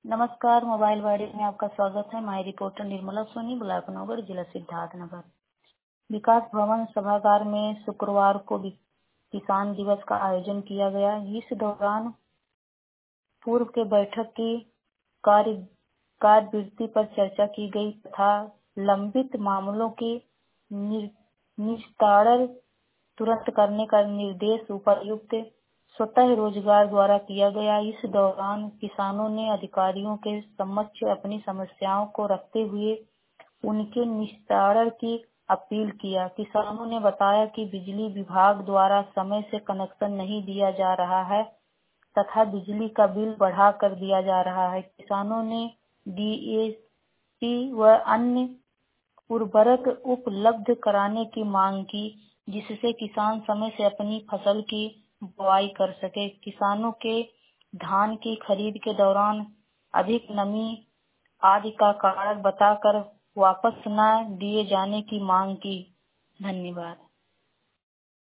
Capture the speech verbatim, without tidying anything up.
नमस्कार, मोबाइल वाड़ी में आपका स्वागत है। मैं रिपोर्टर निर्मला सोनी, ब्लॉक नगर, जिला सिद्धार्थनगर। विकास भवन सभागार में शुक्रवार को किसान दिवस का आयोजन किया गया। इस दौरान पूर्व के बैठक की कार्य कार्यवृत्ति पर चर्चा की गई तथा लंबित मामलों के निस्तारण तुरंत करने का निर्देश उपायुक्त स्वतः रोजगार द्वारा किया गया। इस दौरान किसानों ने अधिकारियों के समक्ष अपनी समस्याओं को रखते हुए उनके निस्तारण की अपील किया। किसानों ने बताया कि बिजली विभाग द्वारा समय से कनेक्शन नहीं दिया जा रहा है तथा बिजली का बिल बढ़ा कर दिया जा रहा है। किसानों ने डीएपी व अन्य उर्वरक उपलब्ध कराने की मांग की, जिससे किसान समय से अपनी फसल की बुआई कर सके। किसानों के धान की खरीद के दौरान अधिक नमी आदि का कारण बताकर वापस न दिए जाने की मांग की। धन्यवाद।